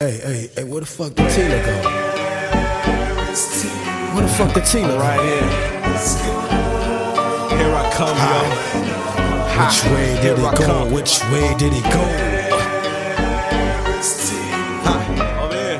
Hey, where the fuck the Tila go? Where the fuck the Tila go? Right here. Here I come, yo. Which way did it go? Which way did it go? Over here.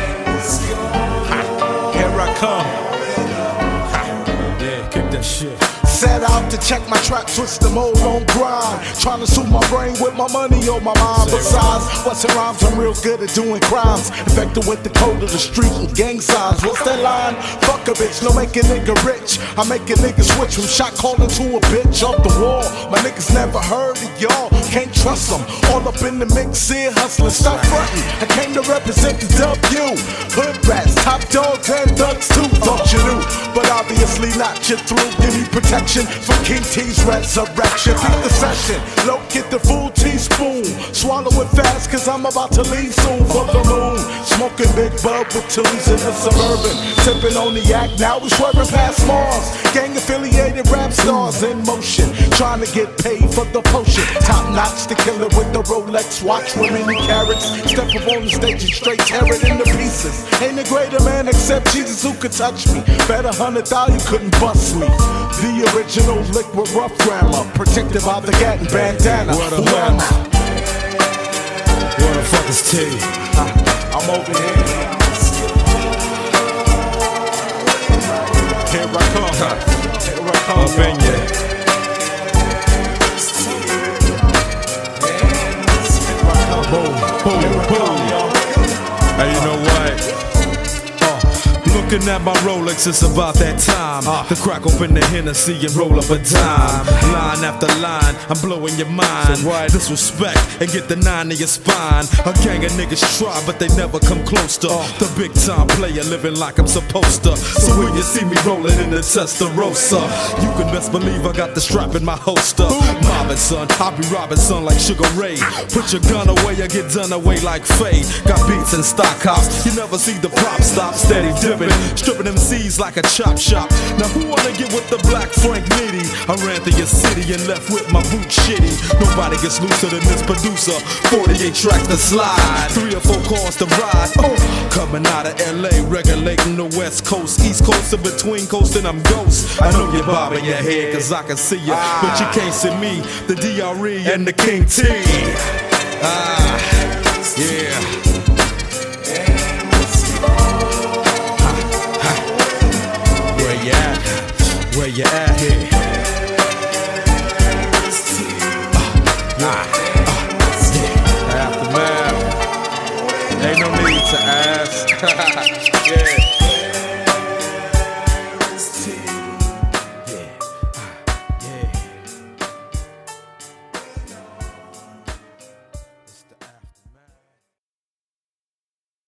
Here I come. Yeah, kick that shit. Set out to check my track, twist the mode on grind. Trying to soothe my brain with my money on my mind. Besides, busting rhymes, I'm real good at doing crimes. Infected with the code of the street and gang signs. What's that line? Fuck a bitch, no make a nigga rich. I make a nigga switch from shot calling to a bitch off the wall. My niggas never heard of y'all, can't trust them. All up in the mix here, hustling, stop frontin'. I came to represent the W. Hood rats, top dogs, and thugs too. Thought you knew, but obviously not. You through, give me protection from King T's resurrection. Beat the session, low, get the full teaspoon. Swallow it fast, cause I'm about to leave soon for the moon. Smoking big bub with tunes in the suburban. Sipping on the yak, now we swerving past Mars. Gang affiliated rap stars in motion. Trying to get paid for the potion. Top notch, the killer with the Rolex watch with many carrots. Step up on the stage and straight tear it into pieces. Ain't a greater man except Jesus who could touch me. Bet 100,000 you couldn't bust me. The original liquid rough grammar, protected by the Gatton bandana. Where the fuck is T? I'm over here. Here I come. Here I come. Up in ya. Boom, boom, boom. Hey, you know what? Looking at my Rolex, it's about that time to crack open the Hennessy and roll up a dime. Line after line, I'm blowing your mind. Disrespect and get the 9 in your spine. A gang of niggas try, but they never come close to the big time player living like I'm supposed to. So when you see me rolling in the Testarossa, you can best believe I got the strap in my holster. Marvin, son, I be robbing son like Sugar Ray. Put your gun away or get done away like Faye. Got beats in stock house, you never see the prop stop, steady dipping. Stripping them C's like a chop shop. Now who wanna get with the black Frank Nitty? I ran through your city and left with my boot shitty. Nobody gets looser than this producer. 48 tracks to slide, 3 or 4 cars to ride. Coming out of LA, regulating the West Coast, East Coast, in between coasting, I'm ghost. I know you're bobbing your head cause I can see you, but you can't see me, the DRE and the King T. Yeah. Where you at here? Aftermath. Ain't no need to ask. Yeah.